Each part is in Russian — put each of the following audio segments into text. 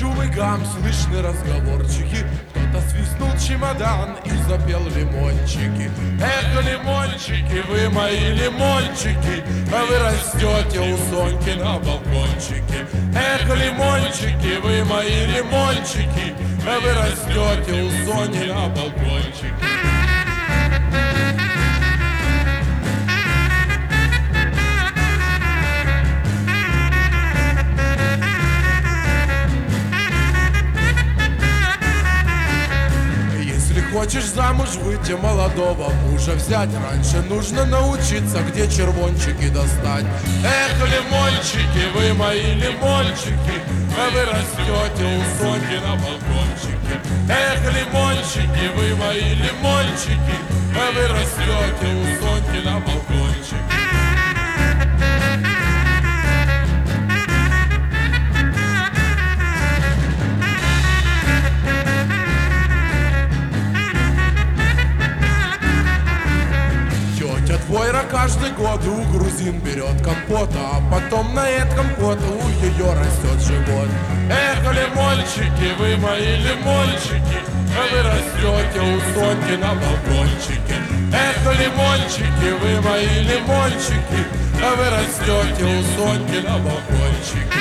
шум и гам, слышны разговорчики. Кто-то свистнул чемодан и запел лимончики. Эх, лимончики, вы мои лимончики, а вы растете у Соньки на балкончике. Эх, лимончики, вы мои лимончики, а вы растете у Сони на балкончике. Хочешь замуж выйти, молодого мужа взять, раньше нужно научиться, где червончики достать. Эх, лимончики, вы мои лимончики, а вы растете у Соньки на балкончике. Эх, лимончики, вы мои лимончики, а вы растете у Соньки на балкончике. Твойра каждый год у грузин берет компота, а потом на этот компот у ее растет живот. Эх, лимончики, вы мои лимончики, а вы растете у Соньки на балкончике. Эх, лимончики, вы мои лимончики, а вы растете у Соньки на балкончике.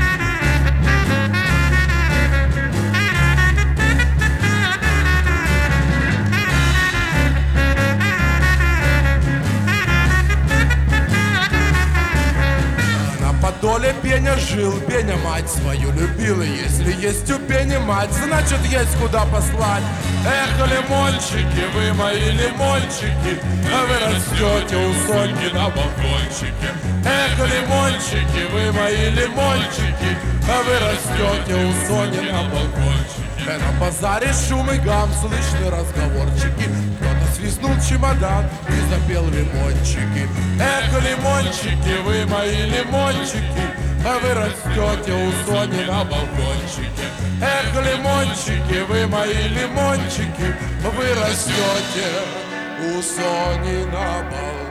Доля Пеня жил, Пеня мать свою любила. Если есть у Пени мать, значит есть куда послать. Эх, лимончики, вы мои лимончики, а вы растете у Соньки на балкончике. Эх, лимончики, вы мои лимончики, а вы растете у Сони на балкончике. На базаре шум и гам, слышны разговорчики. Кто-то свистнул чемодан и запел лимончики. Эх, лимончики, вы мои лимончики, а вы растете у Сони на балкончике. Эх, лимончики, вы мои лимончики, вы растете у Сони на балкончике.